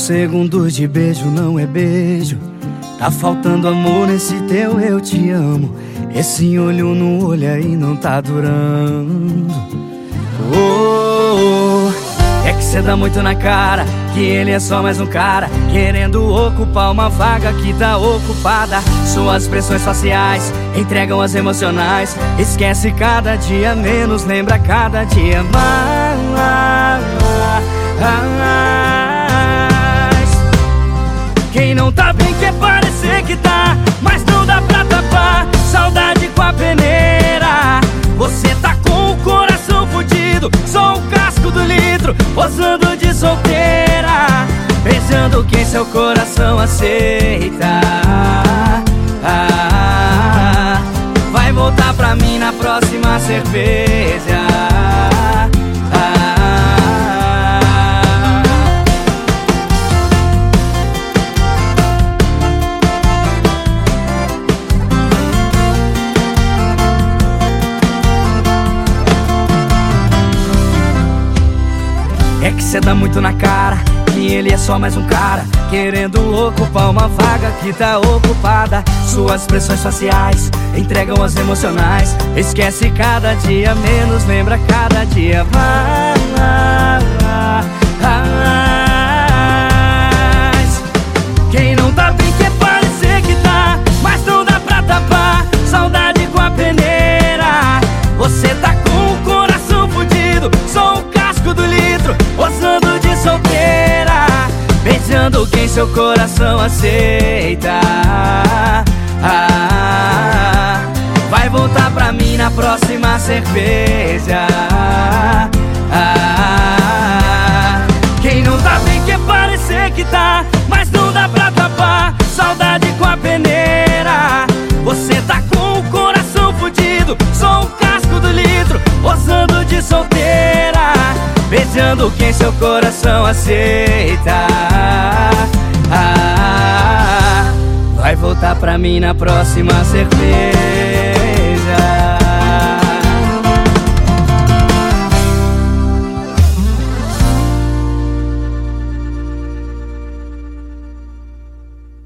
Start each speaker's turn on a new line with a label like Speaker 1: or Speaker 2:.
Speaker 1: segundos de beijo não é beijo. Tá faltando amor nesse teu eu te amo. Esse olho no olho aí não tá durando. É que cê dá muito na cara que ele é só mais um cara querendo ocupar uma vaga que tá ocupada. Suas expressões faciais entregam as emocionais. Esquece cada dia menos, lembra cada dia mais. Quem não tá bem quer parecer que tá, mas não dá pra tapar saudade com a peneira. Você tá com o coração fudido, só o casco do litro, posando de solteira, beijando quem seu coração aceita. Vai voltar pra mim na próxima cerveja. É que cê dá muito na cara que ele é só mais um cara querendo ocupar uma vaga que tá ocupada. Suas expressões faciais entregam as emocionais. Esquece cada dia menos, lembra cada dia mais. Quem não tá bem quer parecer que tá, mas não dá pra tapar saudade com a peneira. Você tá com o coração fudido, só o casco do litro, posando de solteira, beijando quem seu coração aceita. Vai voltar pra mim na próxima cerveja. Quem não tá bem quer parecer que tá, mas não dá pra tapar saudade com a peneira. Você tá com o coração fudido, só o casco do litro, posando de solteira, beijando quem seu coração aceita. Vai voltar pra mim na próxima cerveja.